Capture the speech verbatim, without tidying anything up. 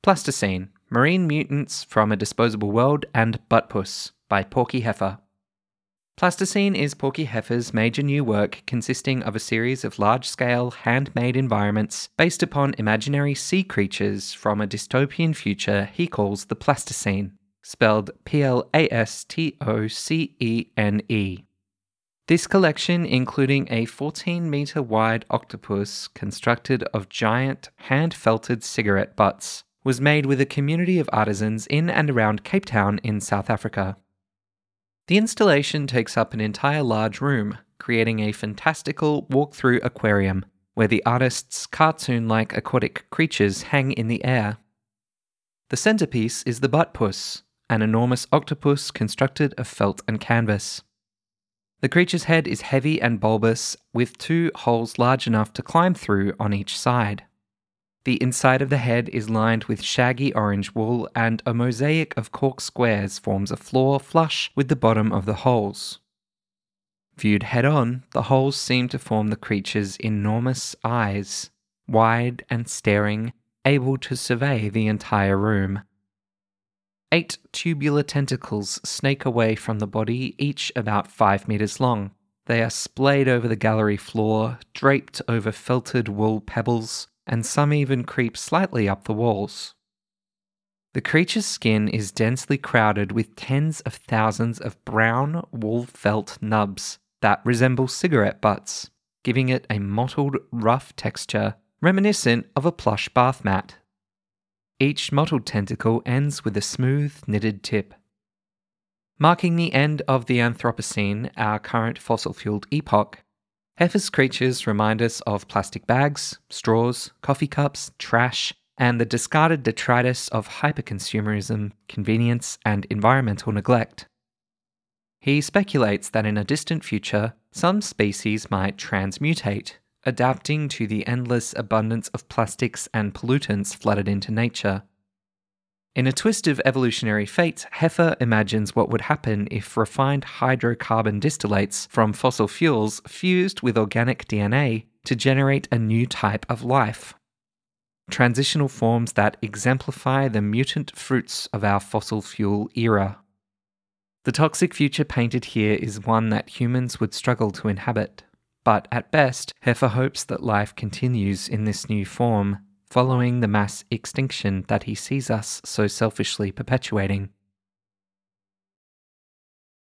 Plasticine, Marine Mutants from a Disposable World, and Buttpuss by Porky Heifer. Plasticine is Porky Heifer's major new work consisting of a series of large-scale, handmade environments based upon imaginary sea creatures from a dystopian future he calls the Plasticene, spelled P L A S T O C E N E. This collection, including a fourteen metre wide octopus constructed of giant, hand-felted cigarette butts, was made with a community of artisans in and around Cape Town in South Africa. The installation takes up an entire large room, creating a fantastical walk-through aquarium, where the artist's cartoon-like aquatic creatures hang in the air. The centerpiece is the Buttpuss, an enormous octopus constructed of felt and canvas. The creature's head is heavy and bulbous, with two holes large enough to climb through on each side. The inside of the head is lined with shaggy orange wool, and a mosaic of cork squares forms a floor flush with the bottom of the holes. Viewed head-on, the holes seem to form the creature's enormous eyes, wide and staring, able to survey the entire room. Eight tubular tentacles snake away from the body, each about five metres long. They are splayed over the gallery floor, draped over felted wool pebbles, and some even creep slightly up the walls. The creature's skin is densely crowded with tens of thousands of brown wool felt nubs that resemble cigarette butts, giving it a mottled, rough texture reminiscent of a plush bath mat. Each mottled tentacle ends with a smooth, knitted tip. Marking the end of the Anthropocene, our current fossil-fueled epoch, Heifer's creatures remind us of plastic bags, straws, coffee cups, trash, and the discarded detritus of hyperconsumerism, convenience, and environmental neglect. He speculates that in a distant future, some species might transmutate, adapting to the endless abundance of plastics and pollutants flooded into nature. In a twist of evolutionary fate, Heifer imagines what would happen if refined hydrocarbon distillates from fossil fuels fused with organic D N A to generate a new type of life. Transitional forms that exemplify the mutant fruits of our fossil fuel era. The toxic future painted here is one that humans would struggle to inhabit, but at best, Heifer hopes that life continues in this new form, following the mass extinction that he sees us so selfishly perpetuating.